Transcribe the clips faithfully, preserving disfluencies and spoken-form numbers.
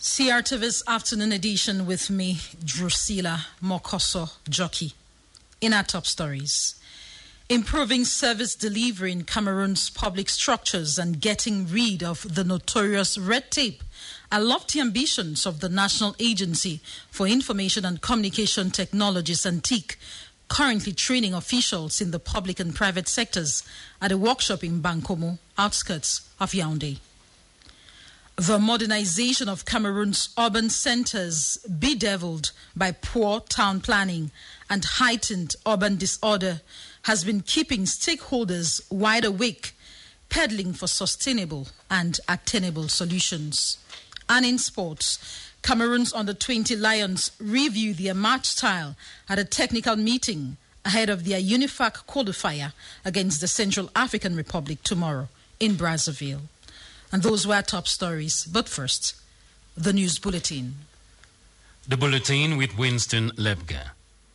C R T V's afternoon edition with me, Drusilla Mokoso Jockey. In our top stories, improving service delivery in Cameroon's public structures and getting rid of the notorious red tape are lofty ambitions of the National Agency for Information and Communication Technologies, ANTIC, currently training officials in the public and private sectors at a workshop in Bankomo, outskirts of Yaoundé. The modernization of Cameroon's urban centers, bedeviled by poor town planning and heightened urban disorder, has been keeping stakeholders wide awake, peddling for sustainable and attainable solutions. And in sports, Cameroon's under twenty Lions review their match style at a technical meeting ahead of their UNIFAC qualifier against the Central African Republic tomorrow in Brazzaville. And those were our top stories. But first, the news bulletin. The bulletin with Winston Lebga.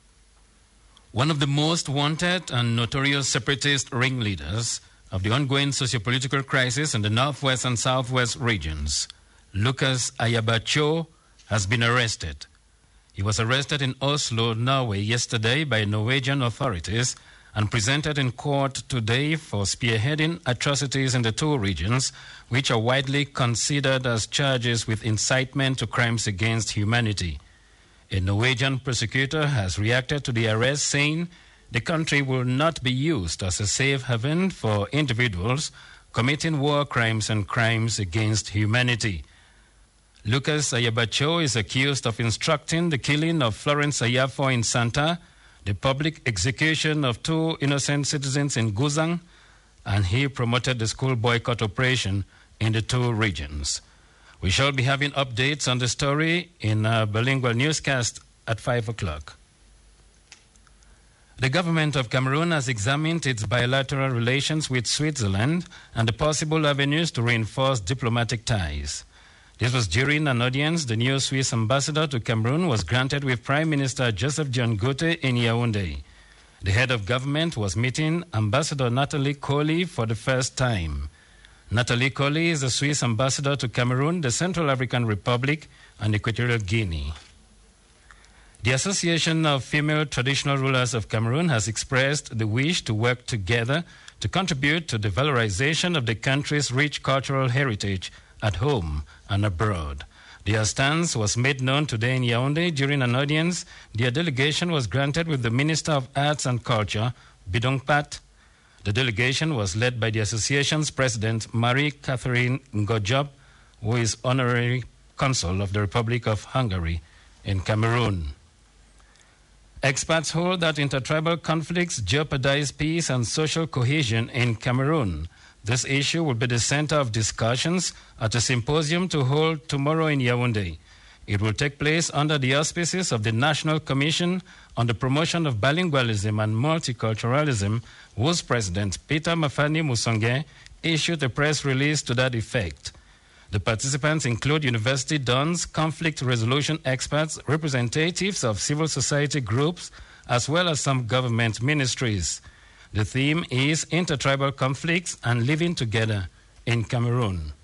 One of the most wanted and notorious separatist ringleaders of the ongoing socio-political crisis in the northwest and southwest regions, Lucas Ayabacho, has been arrested. He was arrested in Oslo, Norway yesterday by Norwegian authorities and presented in court today for spearheading atrocities in the two regions, which are widely considered as charges with incitement to crimes against humanity. A Norwegian prosecutor has reacted to the arrest, saying the country will not be used as a safe haven for individuals committing war crimes and crimes against humanity. Lucas Ayabacho is accused of instructing the killing of Florence Ayafo in Santa, the public execution of two innocent citizens in Guzang, and he promoted the school boycott operation in the two regions. We shall be having updates on the story in a bilingual newscast at five o'clock. The government of Cameroon has examined its bilateral relations with Switzerland and the possible avenues to reinforce diplomatic ties. This was during an audience the new Swiss ambassador to Cameroon was granted with Prime Minister Joseph John Goethe in Yaoundé. The head of government was meeting Ambassador Nathalie Colli for the first time. Nathalie Colli is the Swiss ambassador to Cameroon, the Central African Republic, and Equatorial Guinea. The Association of Female Traditional Rulers of Cameroon has expressed the wish to work together to contribute to the valorization of the country's rich cultural heritage at home and abroad. Their stance was made known today in Yaoundé during an audience. Their delegation was granted with the Minister of Arts and Culture, Bidong Pat. The delegation was led by the association's president, Marie-Catherine Ngojob, who is honorary consul of the Republic of Hungary in Cameroon. Experts hold that intertribal conflicts jeopardize peace and social cohesion in Cameroon. This issue will be the center of discussions at a symposium to hold tomorrow in Yaoundé. It will take place under the auspices of the National Commission on the Promotion of Bilingualism and Multiculturalism, whose president, Peter Mafani Musonge, issued a press release to that effect. The participants include university dons, conflict resolution experts, representatives of civil society groups, as well as some government ministries. The theme is intertribal conflicts and living together in Cameroon.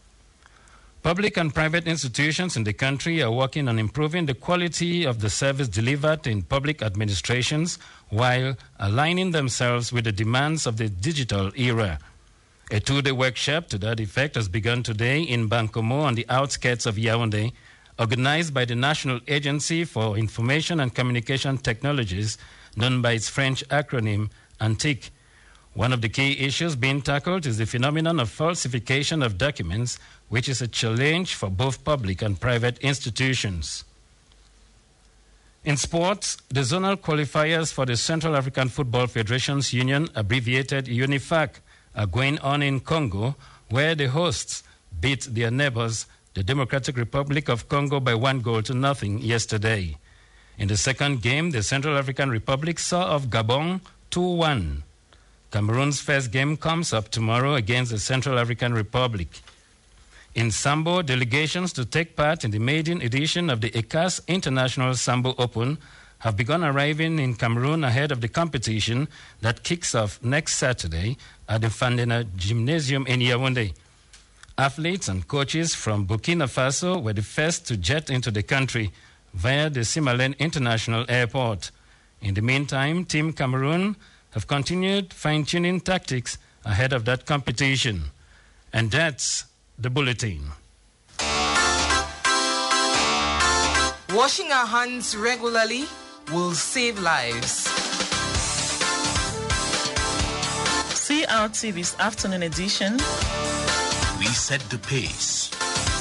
Public and private institutions in the country are working on improving the quality of the service delivered in public administrations while aligning themselves with the demands of the digital era. A two-day workshop to that effect has begun today in Bankomo on the outskirts of Yaoundé, organized by the National Agency for Information and Communication Technologies, known by its French acronym ANTIC. One of the key issues being tackled is the phenomenon of falsification of documents, which is a challenge for both public and private institutions. In sports, the zonal qualifiers for the Central African Football Federations Union, abbreviated UNIFAC, are going on in Congo, where the hosts beat their neighbors, the Democratic Republic of Congo, by one goal to nothing yesterday. In the second game, the Central African Republic saw off Gabon two one. Cameroon's first game comes up tomorrow against the Central African Republic. In Sambo, delegations to take part in the maiden edition of the E C A S International Sambo Open have begun arriving in Cameroon ahead of the competition that kicks off next Saturday at the Fandena Gymnasium in Yaoundé. Athletes and coaches from Burkina Faso were the first to jet into the country via the Simalene International Airport. In the meantime, Team Cameroon have continued fine-tuning tactics ahead of that competition. And that's the bulletin. Washing our hands regularly will save lives. C R T V's afternoon edition. We set the pace.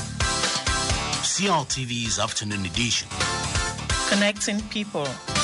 C R T V's afternoon edition. Connecting people.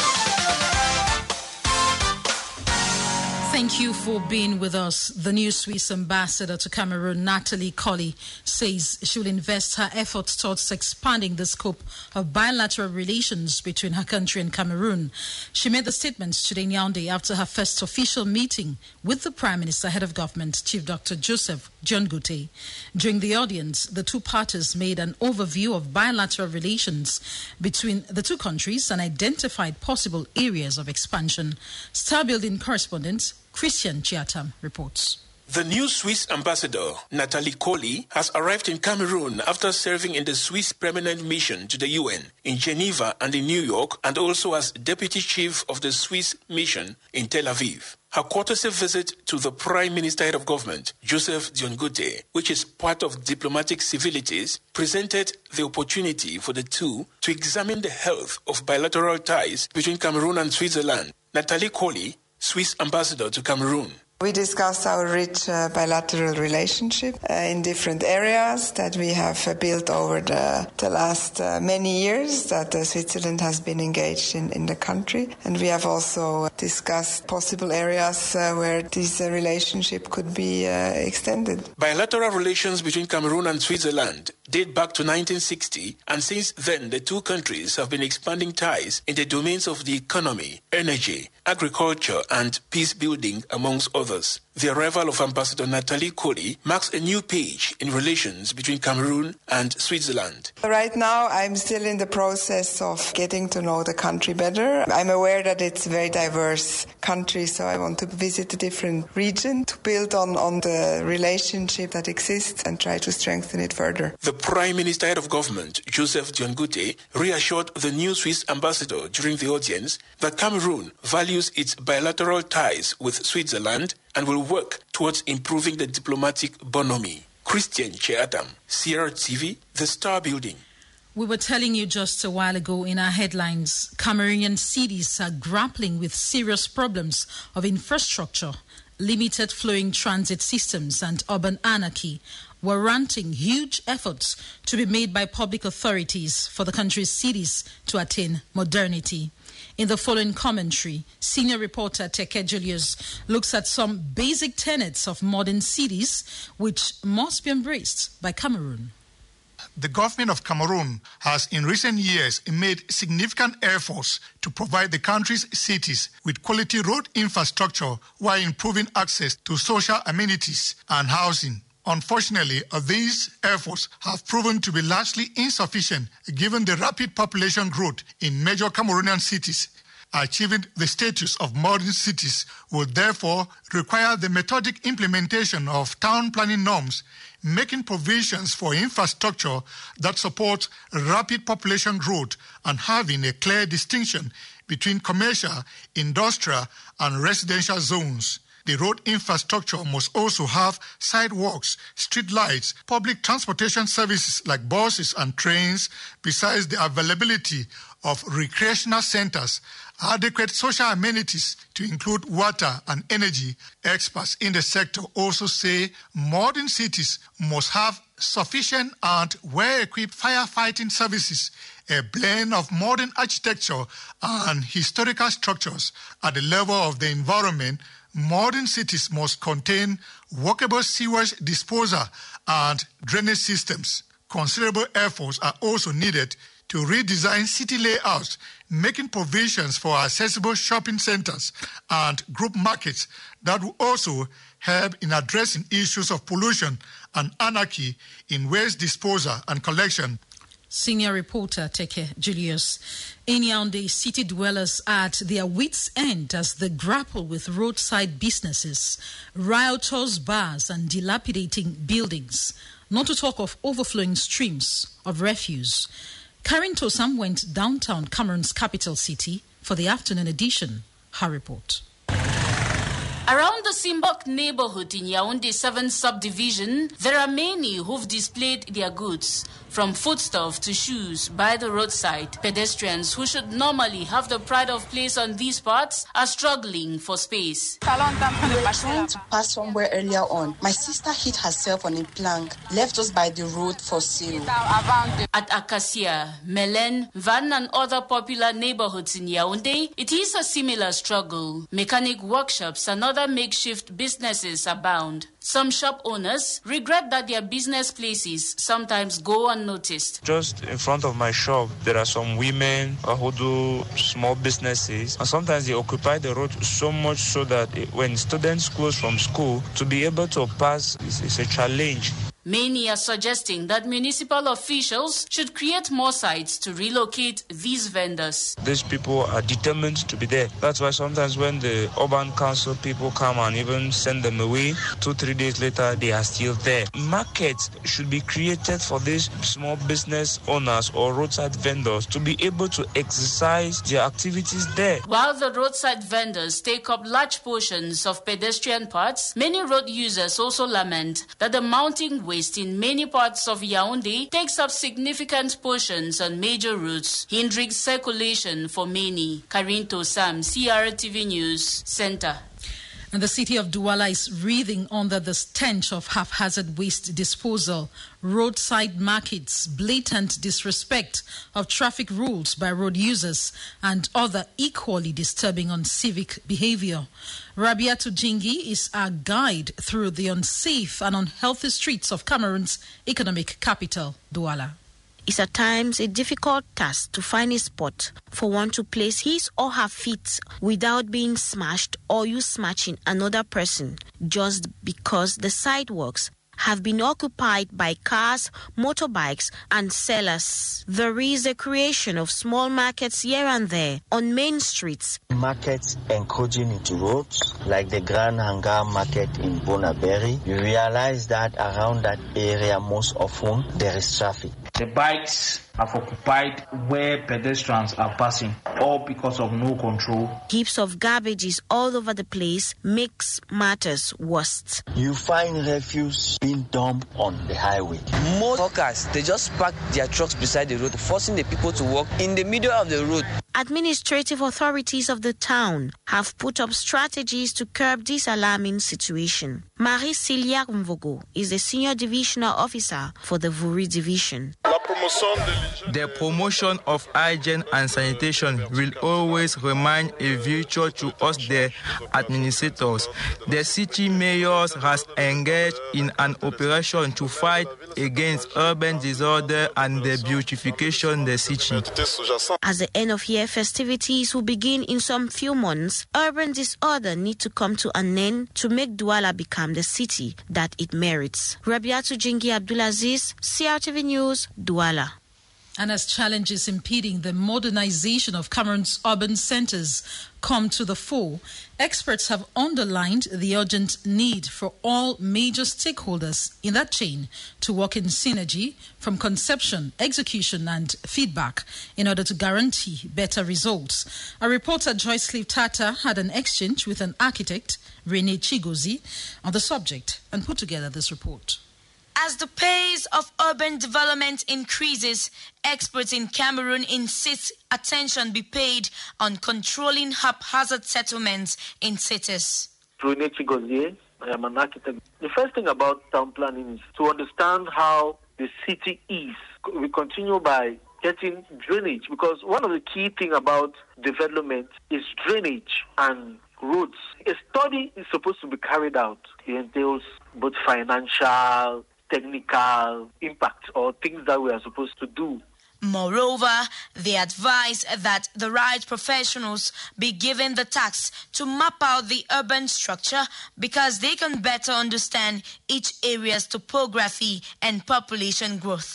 Thank you for being with us. The new Swiss ambassador to Cameroon, Nathalie Colli, says she will invest her efforts towards expanding the scope of bilateral relations between her country and Cameroon. She made the statements today in Yaoundé after her first official meeting with the Prime Minister, Head of Government, Chief Doctor Joseph Dion Gouteh. During the audience, the two parties made an overview of bilateral relations between the two countries and identified possible areas of expansion. Star Building correspondent Christian Chiatam reports. The new Swiss ambassador, Nathalie Colli, has arrived in Cameroon after serving in the Swiss Permanent Mission to the U N in Geneva and in New York, and also as Deputy Chief of the Swiss Mission in Tel Aviv. Her courtesy visit to the Prime Minister, Head of Government, Joseph Dion Gouteh, which is part of diplomatic civilities, presented the opportunity for the two to examine the health of bilateral ties between Cameroon and Switzerland. Nathalie Colli, Swiss ambassador to Cameroon. We discussed our rich uh, bilateral relationship uh, in different areas that we have uh, built over the, the last uh, many years that uh, Switzerland has been engaged in, in the country. And we have also discussed possible areas uh, where this uh, relationship could be uh, extended. Bilateral relations between Cameroon and Switzerland date back to nineteen sixty, and since then the two countries have been expanding ties in the domains of the economy, energy, agriculture, and peace building, amongst others. The arrival of Ambassador Nathalie Colli marks a new page in relations between Cameroon and Switzerland. Right now, I'm still in the process of getting to know the country better. I'm aware that it's a very diverse country, so I want to visit a different region to build on, on the relationship that exists and try to strengthen it further. The Prime Minister, Head of Government, Joseph Dion Gouteh, reassured the new Swiss ambassador during the audience that Cameroon values its bilateral ties with Switzerland and will work towards improving the diplomatic bonhomie. Christian Chiatam, C R T V, The Star Building. We were telling you just a while ago in our headlines, Cameroonian cities are grappling with serious problems of infrastructure, limited flowing transit systems, and urban anarchy, warranting huge efforts to be made by public authorities for the country's cities to attain modernity. In the following commentary, senior reporter Teke Julius looks at some basic tenets of modern cities which must be embraced by Cameroon. The government of Cameroon has in recent years made significant efforts to provide the country's cities with quality road infrastructure while improving access to social amenities and housing. Unfortunately, these efforts have proven to be largely insufficient given the rapid population growth in major Cameroonian cities. Achieving the status of modern cities will therefore require the methodic implementation of town planning norms, making provisions for infrastructure that support rapid population growth and having a clear distinction between commercial, industrial, and residential zones. The road infrastructure must also have sidewalks, street lights, public transportation services like buses and trains, besides the availability of recreational centers, adequate social amenities to include water and energy. Experts in the sector also say modern cities must have sufficient and well-equipped firefighting services, a blend of modern architecture and historical structures at the level of the environment. Modern cities must contain workable sewage disposal and drainage systems. Considerable efforts are also needed to redesign city layouts, making provisions for accessible shopping centers and group markets that will also help in addressing issues of pollution and anarchy in waste disposal and collection. Senior reporter Teke Julius. In Yaoundé, city dwellers are at their wits' end as they grapple with roadside businesses, riotous bars and dilapidating buildings, not to talk of overflowing streams of refuse. Karin Tosam went downtown Cameroon's capital city for the afternoon edition. Her report. Around the Simbok neighborhood in Yaoundé seven subdivision, there are many who've displayed their goods, from foodstuff to shoes, by the roadside. Pedestrians who should normally have the pride of place on these parts are struggling for space. We were trying to pass somewhere earlier on. My sister hit herself on a plank, left us by the road for sale. At Acacia, Melen, Van and other popular neighborhoods in Yaoundé, it is a similar struggle. Mechanic workshops and other makeshift businesses abound. Some shop owners regret that their business places sometimes go unnoticed. Just in front of my shop, there are some women who do small businesses, and sometimes they occupy the road so much so that when students close from school, to be able to pass is, is a challenge. Many are suggesting that municipal officials should create more sites to relocate these vendors. These people are determined to be there. That's why sometimes when the urban council people come and even send them away, two, three days later, they are still there. Markets should be created for these small business owners or roadside vendors to be able to exercise their activities there. While the roadside vendors take up large portions of pedestrian paths, many road users also lament that the mounting waste in many parts of Yaoundé takes up significant portions on major routes, hindering circulation for many. Karin Tosam, C R T V News Center. And the city of Douala is wreathing under the stench of haphazard waste disposal, roadside markets, blatant disrespect of traffic rules by road users, and other equally disturbing uncivic behavior. Rabiatu Jingi is our guide through the unsafe and unhealthy streets of Cameroon's economic capital, Douala. It's at times a difficult task to find a spot for one to place his or her feet without being smashed or you smashing another person just because the sidewalks have been occupied by cars, motorbikes, and sellers. There is a creation of small markets here and there on main streets. Markets encroaching into roads, like the Grand Hangar Market in Bonaberry. You realize that around that area most often there is traffic. The bikes have occupied where pedestrians are passing, all because of no control. Heaps of garbages all over the place makes matters worse. You find refuse being dumped on the highway. Most hawkers, they just park their trucks beside the road, forcing the people to walk in the middle of the road. Administrative authorities of the town have put up strategies to curb this alarming situation. Marie-Célia Mvogo is the senior divisional officer for the Vuri division. The promotion of hygiene and sanitation will always remain a virtue to us, the administrators. The city mayor has engaged in an operation to fight against urban disorder and the beautification of the city. As the end of year festivities will begin in some few months, urban disorder need to come to an end to make Douala become the city that it merits. Rabiatu Jingi Abdulaziz, C R T V News, Douala. And as challenges impeding the modernization of Cameroon's urban centers come to the fore, experts have underlined the urgent need for all major stakeholders in that chain to work in synergy from conception, execution and feedback in order to guarantee better results. Our reporter Joyce Cliff Tata had an exchange with an architect, Rene Chigozi, on the subject and put together this report. As the pace of urban development increases, experts in Cameroon insist attention be paid on controlling haphazard settlements in cities. Rene Chigozie, I am an architect. The first thing about town planning is to understand how the city is. We continue by getting drainage, because one of the key things about development is drainage and roads. A study is supposed to be carried out. It entails both financial, technical impact or things that we are supposed to do. Moreover, they advise that the right professionals be given the task to map out the urban structure because they can better understand each area's topography and population growth.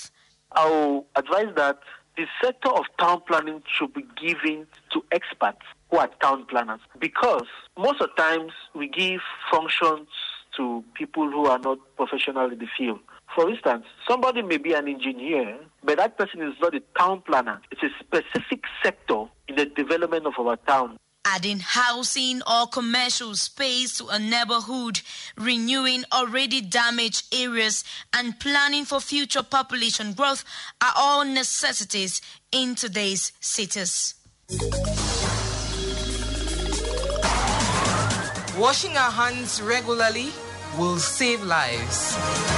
I will advise that the sector of town planning should be given to experts who are town planners, because most of the times we give functions to people who are not professional in the field. For instance, somebody may be an engineer, but that person is not a town planner. It's a specific sector in the development of our town. Adding housing or commercial space to a neighborhood, renewing already damaged areas, and planning for future population growth are all necessities in today's cities. Washing our hands regularly will save lives.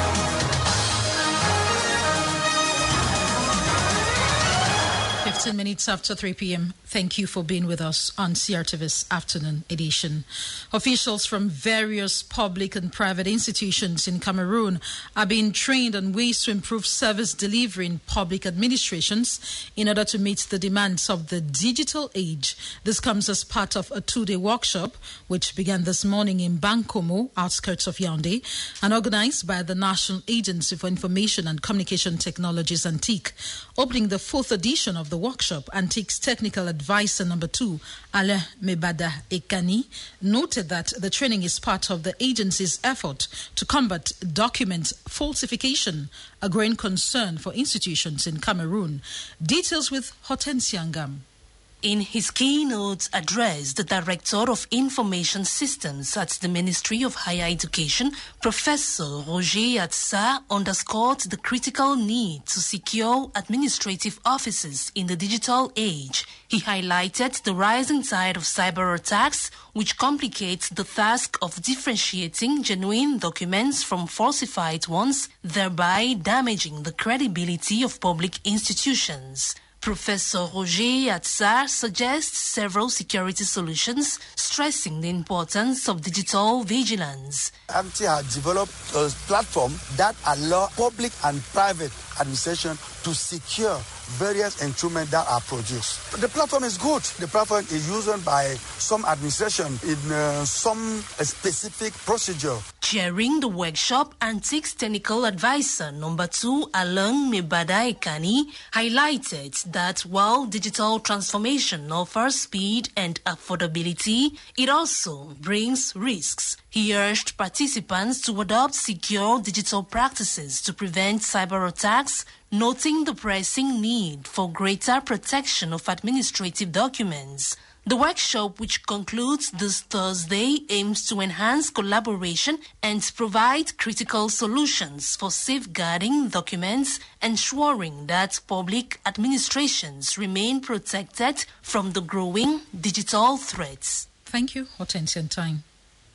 fifteen minutes after three p.m. Thank you for being with us on C R T V's Afternoon Edition. Officials from various public and private institutions in Cameroon are being trained on ways to improve service delivery in public administrations in order to meet the demands of the digital age. This comes as part of a two-day workshop which began this morning in Bankomo, outskirts of Yaoundé, and organized by the National Agency for Information and Communication Technologies, ANTIC. Opening the fourth edition of the workshop, ANTIC's technical advisor number two, Alain Mebada Ekani, noted that the training is part of the agency's effort to combat document falsification, a growing concern for institutions in Cameroon. Details with Hortensia Ngam. In his keynote address, the Director of Information Systems at the Ministry of Higher Education, Professor Roger Atsa, underscored the critical need to secure administrative offices in the digital age. He highlighted the rising tide of cyber attacks, which complicates the task of differentiating genuine documents from falsified ones, thereby damaging the credibility of public institutions. Professor Roger Atsar suggests several security solutions, stressing the importance of digital vigilance. A M T has developed a platform that allows public and private administration to secure various instruments that are produced. The platform is good. The platform is used by some administration in uh, some uh, specific procedure. Chairing the workshop, ANTIC's technical advisor number two, Alain Mebada Ekani, highlighted that while digital transformation offers speed and affordability, it also brings risks. He urged participants to adopt secure digital practices to prevent cyber attacks, noting the pressing need for greater protection of administrative documents. The workshop, which concludes this Thursday, aims to enhance collaboration and provide critical solutions for safeguarding documents, ensuring that public administrations remain protected from the growing digital threats. Thank you, Hortensia Time.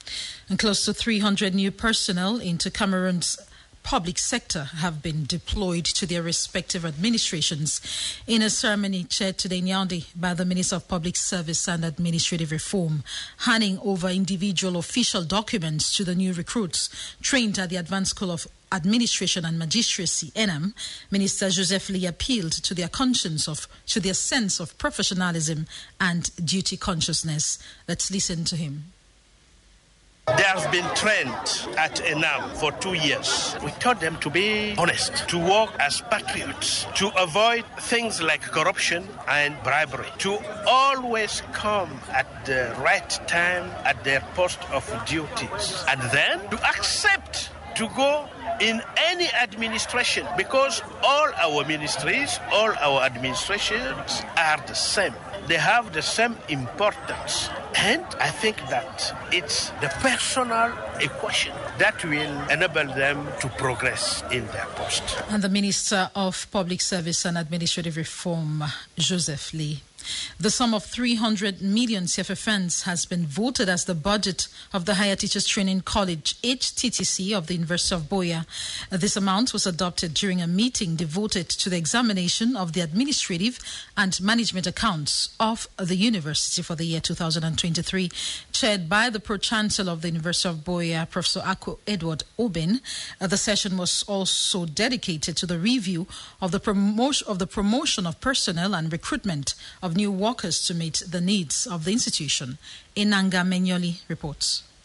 And close to three hundred new personnel into Cameroon's public sector have been deployed to their respective administrations in a ceremony chaired today in Yaoundé by the Minister of Public Service and Administrative Reform, handing over individual official documents to the new recruits trained at the Advanced School of Administration and Magistracy, E N A M. Minister Joseph Lee appealed to their conscience of, to their sense of professionalism and duty consciousness. Let's listen to him. They have been trained at E N A M for two years. We taught them to be honest, to work as patriots, to avoid things like corruption and bribery, to always come at the right time at their post of duties, and then to accept to go in any administration, because all our ministries, all our administrations are the same. They have the same importance. And I think that it's the personal equation that will enable them to progress in their post. And the Minister of Public Service and Administrative Reform, Joseph Lee. The sum of three hundred million C F A funds has been voted as the budget of the Higher Teachers Training College, H T T C, of the University of Buea. This amount was adopted during a meeting devoted to the examination of the administrative and management accounts of the university for the year two thousand twenty-three, chaired by the Pro-Chancellor of the University of Buea, Professor Akko Edward Oben. Uh, the session was also dedicated to the review of the promotion of the promotion of personnel and recruitment of new workers to meet the needs of the institution. Inanga Menyoli reports.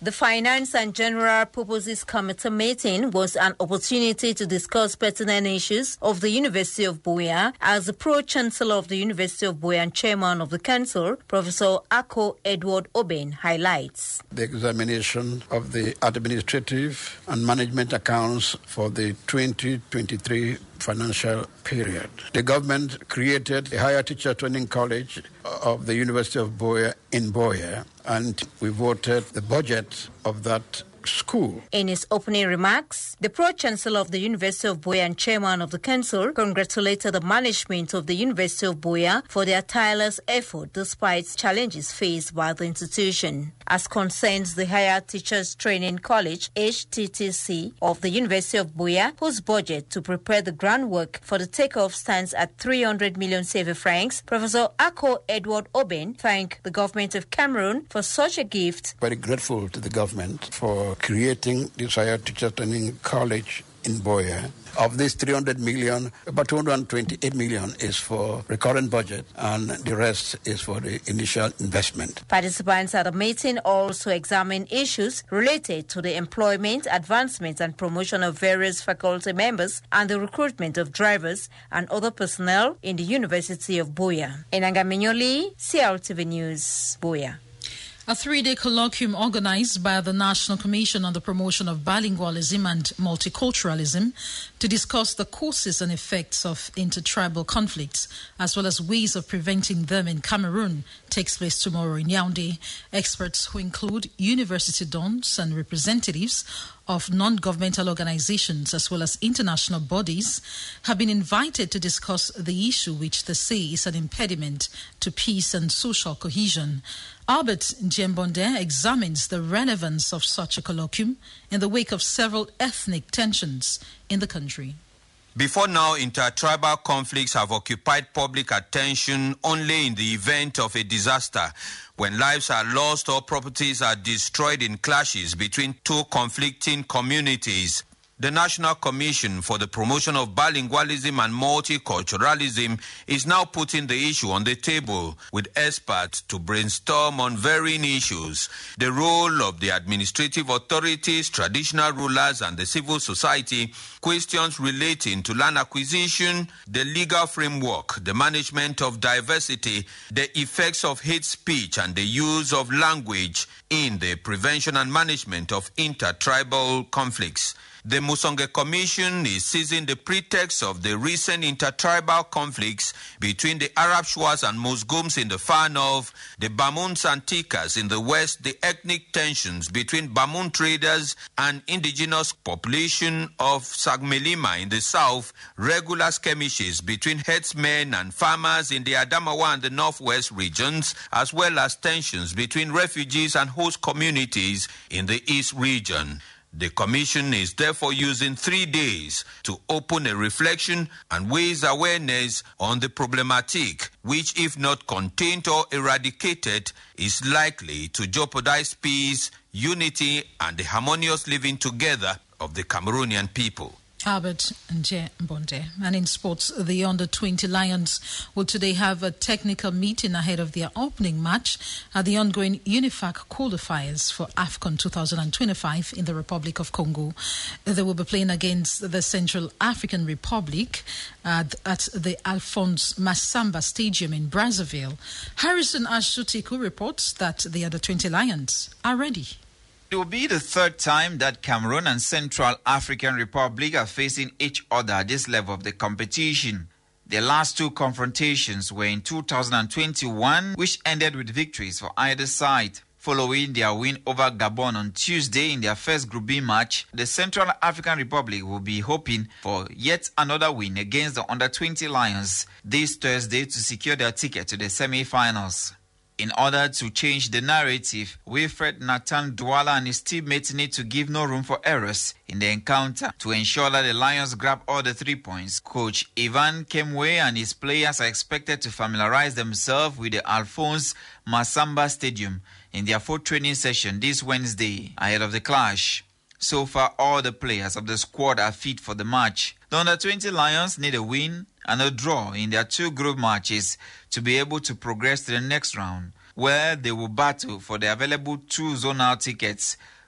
The Finance and General Purposes Committee meeting was an opportunity to discuss pertinent issues of the University of Buea, as the Pro-Chancellor of the University of Buea and Chairman of the Council, Professor Ako Edward Oben, highlights. The examination of the administrative and management accounts for the twenty twenty-three financial period. The government created a higher teacher training college of the University of Buea in Buea, and we voted the budget of that school. In his opening remarks, the Pro-Chancellor of the University of Buea and Chairman of the Council congratulated the management of the University of Buea for their tireless effort despite challenges faced by the institution. As concerns the Higher Teachers Training College, H T T C, of the University of Buea, whose budget to prepare the groundwork for the takeoff stands at three hundred million C F A francs, Professor Ako Edward Oben thanked the government of Cameroon for such a gift. Very grateful to the government for creating this Higher Teacher Training College in Buea. Of this three hundred million, about two hundred twenty-eight million is for recurrent budget, and the rest is for the initial investment. Participants at the meeting also examined issues related to the employment, advancement and promotion of various faculty members and the recruitment of drivers and other personnel in the University of Buea. Enanga Minyoli, C L T V News, Buea. A three-day colloquium organized by the National Commission on the Promotion of Bilingualism and Multiculturalism to discuss the causes and effects of intertribal conflicts, as well as ways of preventing them in Cameroon, takes place tomorrow in Yaoundé. Experts who include university dons and representatives of non-governmental organizations as well as international bodies have been invited to discuss the issue, which they say is an impediment to peace and social cohesion. Albert Njembonde examines the relevance of such a colloquium in the wake of several ethnic tensions in the country. Before now, intertribal conflicts have occupied public attention only in the event of a disaster, when lives are lost or properties are destroyed in clashes between two conflicting communities. The National Commission for the Promotion of Bilingualism and Multiculturalism is now putting the issue on the table with experts to brainstorm on varying issues. The role of the administrative authorities, traditional rulers and the civil society, questions relating to land acquisition, the legal framework, the management of diversity, the effects of hate speech and the use of language in the prevention and management of intertribal conflicts. The Musonge Commission is seizing the pretext of the recent intertribal conflicts between the Arab Shuas and Musgums in the far north, the Bamuns and Tikas in the west, the ethnic tensions between Bamun traders and indigenous population of Sagmelima in the south, regular skirmishes between herdsmen and farmers in the Adamawa and the northwest regions, as well as tensions between refugees and host communities in the east region. The Commission is therefore using three days to open a reflection and raise awareness on the problematic, which, if not contained or eradicated, is likely to jeopardize peace, unity, and the harmonious living together of the Cameroonian people. Albert Njembonde. And in sports, the under twenty Lions will today have a technical meeting ahead of their opening match at the ongoing UNIFAC qualifiers for AFCON twenty twenty-five in the Republic of Congo. They will be playing against the Central African Republic at, at the Alphonse Massamba Stadium in Brazzaville. Harrison Ashutiku reports that the under twenty Lions are ready. It will be the third time that Cameroon and Central African Republic are facing each other at this level of the competition. Their last two confrontations were in two thousand twenty-one, which ended with victories for either side. Following their win over Gabon on Tuesday in their first Group B match, the Central African Republic will be hoping for yet another win against the under twenty Lions this Thursday to secure their ticket to the semi-finals. In order to change the narrative, Wilfred Nathan Douala and his teammates need to give no room for errors in the encounter to ensure that the Lions grab all the three points. Coach Ivan Kemwe and his players are expected to familiarize themselves with the Alphonse Massamba Stadium in their fourth training session this Wednesday ahead of the clash. So far, all the players of the squad are fit for the match. The under twenty Lions need a win and a draw in their two group matches to be able to progress to the next round, where they will battle for the available two zonal tickets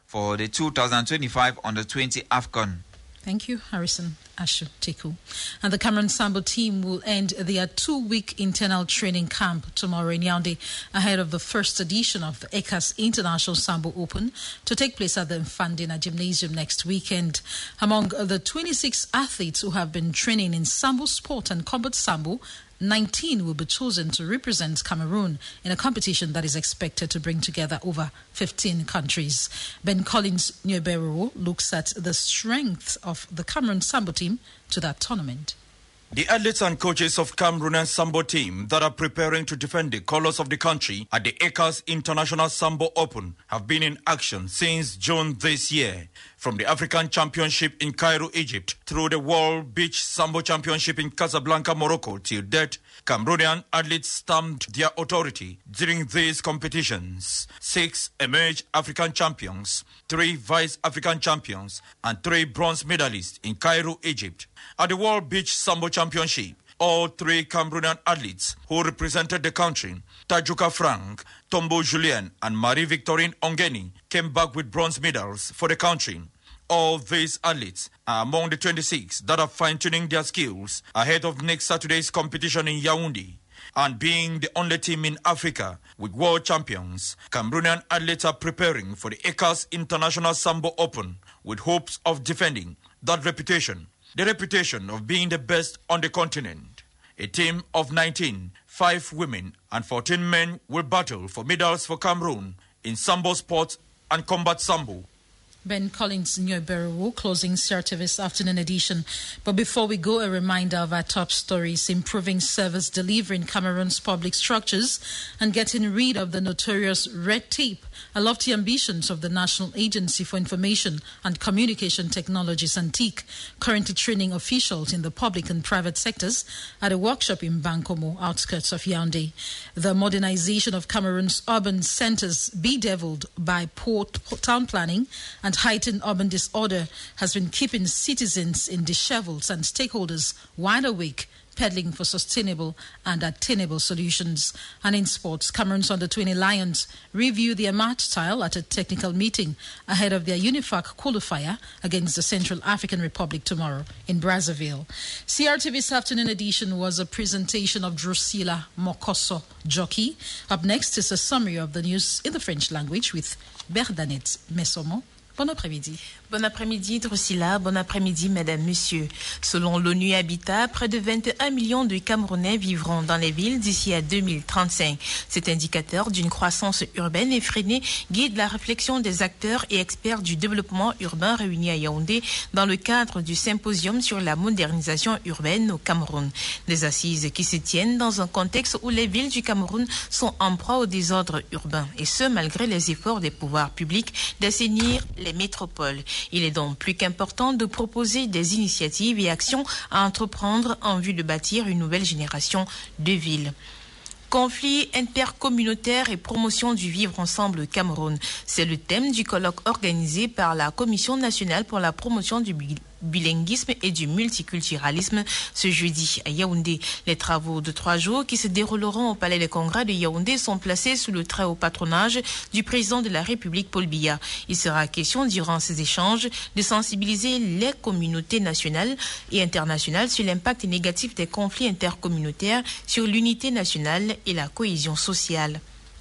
for the two thousand twenty-five under twenty AFCON. Thank you, Harrison Ashu Teku. And the Cameroon Sambo team will end their two-week internal training camp tomorrow in Yaoundé ahead of the first edition of the ECAS International Sambo Open to take place at the Mfandena Gymnasium next weekend. Among the twenty-six athletes who have been training in Sambo sport and combat Sambo, nineteen will be chosen to represent Cameroon in a competition that is expected to bring together over fifteen countries. Ben Collins Nyebero looks at the strength of the Cameroon Sambo team to that tournament. The athletes and coaches of Cameroon Sambo team that are preparing to defend the colors of the country at the ECAS International Sambo Open have been in action since June this year. From the African Championship in Cairo, Egypt, through the World Beach Sambo Championship in Casablanca, Morocco, till date, Cameroonian athletes stamped their authority during these competitions. Six emerged African champions, three vice-African champions, and three bronze medalists in Cairo, Egypt. At the World Beach Sambo Championship, all three Cameroonian athletes who represented the country, Tajuka Frank, Tombo Julien, and Marie-Victorine Ongeni, came back with bronze medals for the country. All these athletes are among the twenty-six that are fine-tuning their skills ahead of next Saturday's competition in Yaoundé. And being the only team in Africa with world champions, Cameroonian athletes are preparing for the ECAS International Sambo Open with hopes of defending that reputation, the reputation of being the best on the continent. A team of nineteen, five women and fourteen men will battle for medals for Cameroon in Sambo sports and combat Sambo. Ben Collins Nyebero closing C R T V's afternoon edition. But before we go, a reminder of our top stories: improving service delivery in Cameroon's public structures and getting rid of the notorious red tape are lofty ambitions of the National Agency for Information and Communication Technologies, ANTIC, currently training officials in the public and private sectors at a workshop in Bankomo, outskirts of Yaoundé. The modernization of Cameroon's urban centers, bedeviled by poor town planning and heightened urban disorder, has been keeping citizens in disheveled and stakeholders wide awake, peddling for sustainable and attainable solutions. And in sports, Cameroon's under twenty Lions review their match style at a technical meeting ahead of their UNIFAC qualifier against the Central African Republic tomorrow in Brazzaville. C R T V's afternoon edition was a presentation of Drusilla Mokoso Jockey. Up next is a summary of the news in the French language with Bernadette Messomo. Bon après-midi. Bon après-midi, Drusilla. Bon après-midi, mesdames, messieurs. Selon l'ONU Habitat, près de vingt et un millions de Camerounais vivront dans les villes d'ici à deux mille trente-cinq. Cet indicateur d'une croissance urbaine effrénée guide la réflexion des acteurs et experts du développement urbain réunis à Yaoundé dans le cadre du symposium sur la modernisation urbaine au Cameroun. Des assises qui se tiennent dans un contexte où les villes du Cameroun sont en proie au désordre urbain, et ce, malgré les efforts des pouvoirs publics d'assainir les métropoles. Il est donc plus qu'important de proposer des initiatives et actions à entreprendre en vue de bâtir une nouvelle génération de villes. Conflits intercommunautaires et promotion du vivre ensemble au Cameroun. C'est le thème du colloque organisé par la Commission nationale pour la promotion du bilinguisme et du multiculturalisme ce jeudi à Yaoundé. Les travaux de trois jours qui se dérouleront au Palais des Congrès de Yaoundé sont placés sous le très haut patronage du président de la République, Paul Biya. Il sera question durant ces échanges de sensibiliser les communautés nationales et internationales sur l'impact négatif des conflits intercommunautaires sur l'unité nationale et la cohésion sociale.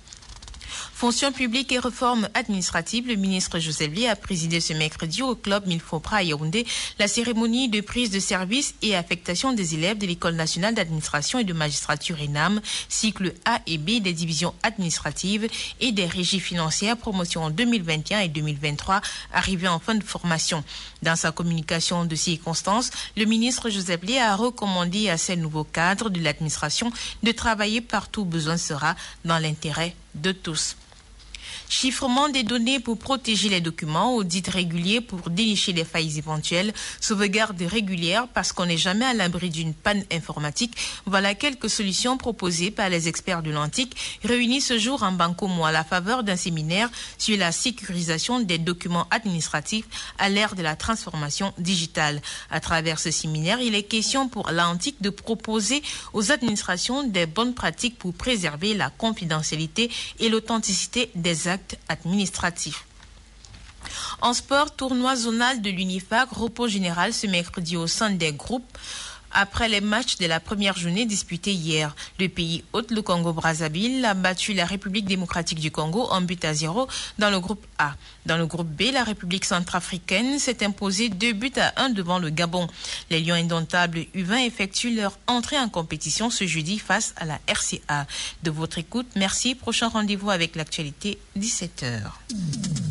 Fonction publique et réforme administrative, le ministre Joseph Ly a présidé ce mercredi au club Milfopra à Yaoundé la cérémonie de prise de service et affectation des élèves de l'École nationale d'administration et de magistrature ENAM, cycle A et B des divisions administratives et des régies financières promotion deux mille vingt et un et deux mille vingt-trois, arrivés en fin de formation. Dans sa communication de circonstance, le ministre Joseph Ly a recommandé à ces nouveaux cadres de l'administration de travailler partout où besoin sera dans l'intérêt de tous. Chiffrement des données pour protéger les documents, audit régulier pour dénicher les failles éventuelles, sauvegarde régulière parce qu'on n'est jamais à l'abri d'une panne informatique. Voilà quelques solutions proposées par les experts de l'Antique réunis ce jour en Bankomo à la faveur d'un séminaire sur la sécurisation des documents administratifs à l'ère de la transformation digitale. À travers ce séminaire, il est question pour l'Antique de proposer aux administrations des bonnes pratiques pour préserver la confidentialité et l'authenticité des actes administratifs. En sport, tournoi zonal de l'Unifac, repos général ce mercredi au sein des groupes. Après les matchs de la première journée disputés hier, le pays hôte, le Congo-Brazzaville, a battu la République démocratique du Congo en but à zéro dans le groupe A. Dans le groupe B, la République centrafricaine s'est imposée deux buts à un devant le Gabon. Les Lions indomptables U vingt effectuent leur entrée en compétition ce jeudi face à la R C A. De votre écoute, merci. Prochain rendez-vous avec l'actualité, dix-sept heures.